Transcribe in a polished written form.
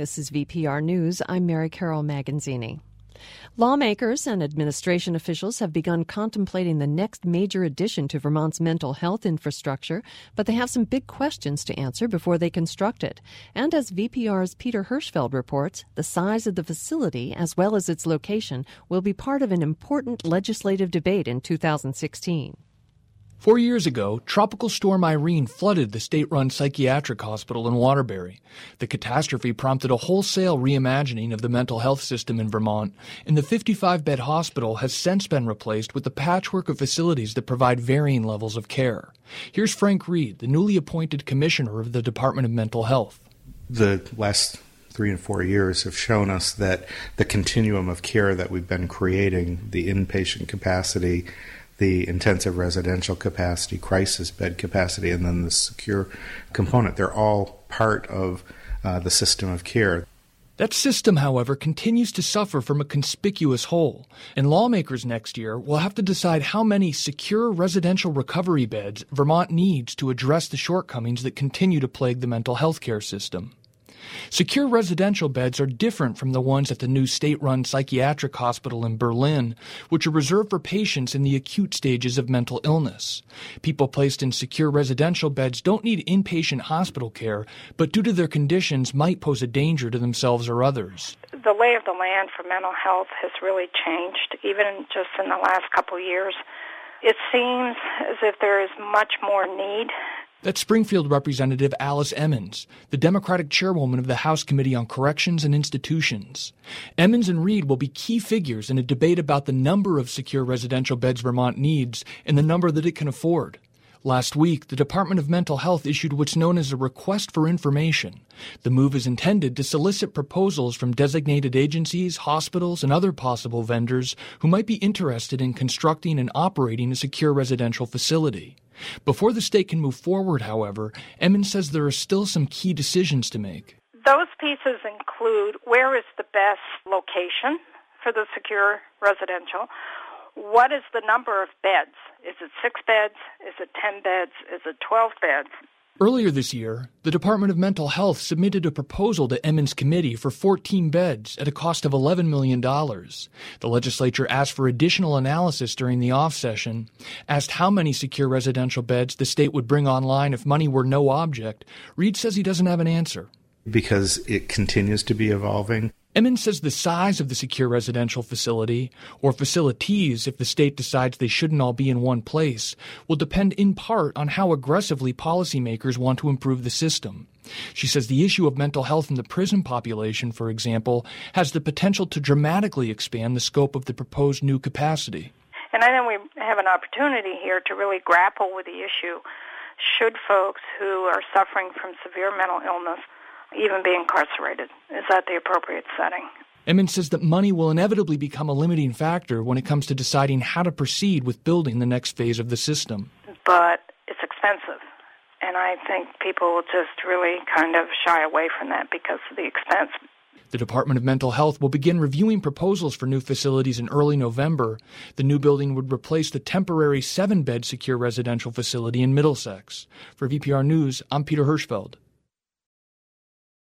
This is VPR News. I'm Mary Carol Maganzini. Lawmakers and administration officials have begun contemplating the next major addition to Vermont's mental health infrastructure, but they have some big questions to answer before they construct it. And as VPR's Peter Hirschfeld reports, the size of the facility, as well as its location, will be part of an important legislative debate in 2016. 4 years ago, Tropical Storm Irene flooded the state-run psychiatric hospital in Waterbury. The catastrophe prompted a wholesale reimagining of the mental health system in Vermont, and the 55-bed hospital has since been replaced with a patchwork of facilities that provide varying levels of care. Here's Frank Reed, the newly appointed commissioner of the Department of Mental Health. The last 3 and 4 years have shown us that the continuum of care that we've been creating, the inpatient capacity, the intensive residential capacity, crisis bed capacity, and then the secure component, they're all part of the system of care. That system, however, continues to suffer from a conspicuous hole, and lawmakers next year will have to decide how many secure residential recovery beds Vermont needs to address the shortcomings that continue to plague the mental health care system. Secure residential beds are different from the ones at the new state-run psychiatric hospital in Berlin, which are reserved for patients in the acute stages of mental illness. People placed in secure residential beds don't need inpatient hospital care, but due to their conditions might pose a danger to themselves or others. The lay of the land for mental health has really changed, even just in the last couple of years. It seems as if there is much more need. That's Springfield Representative Alice Emmons, the Democratic chairwoman of the House Committee on Corrections and Institutions. Emmons and Reed will be key figures in a debate about the number of secure residential beds Vermont needs and the number that it can afford. Last week, the Department of Mental Health issued what's known as a request for information. The move is intended to solicit proposals from designated agencies, hospitals, and other possible vendors who might be interested in constructing and operating a secure residential facility. Before the state can move forward, however, Emmons says there are still some key decisions to make. Those pieces include where is the best location for the secure residential? What is the number of beds? Is it 6 beds? Is it 10 beds? Is it 12 beds? Earlier this year, the Department of Mental Health submitted a proposal to Emmons' committee for 14 beds at a cost of $11 million. The legislature asked for additional analysis during the off session, asked how many secure residential beds the state would bring online if money were no object. Reed says he doesn't have an answer. Because it continues to be evolving. Emmons says the size of the secure residential facility, or facilities if the state decides they shouldn't all be in one place, will depend in part on how aggressively policymakers want to improve the system. She says the issue of mental health in the prison population, for example, has the potential to dramatically expand the scope of the proposed new capacity. And I think we have an opportunity here to really grapple with the issue. Should folks who are suffering from severe mental illness even be incarcerated? Is that the appropriate setting? Emmons says that money will inevitably become a limiting factor when it comes to deciding how to proceed with building the next phase of the system. But it's expensive, and I think people will just really kind of shy away from that because of the expense. The Department of Mental Health will begin reviewing proposals for new facilities in early November. The new building would replace the temporary 7-bed secure residential facility in Middlesex. For VPR News, I'm Peter Hirschfeld.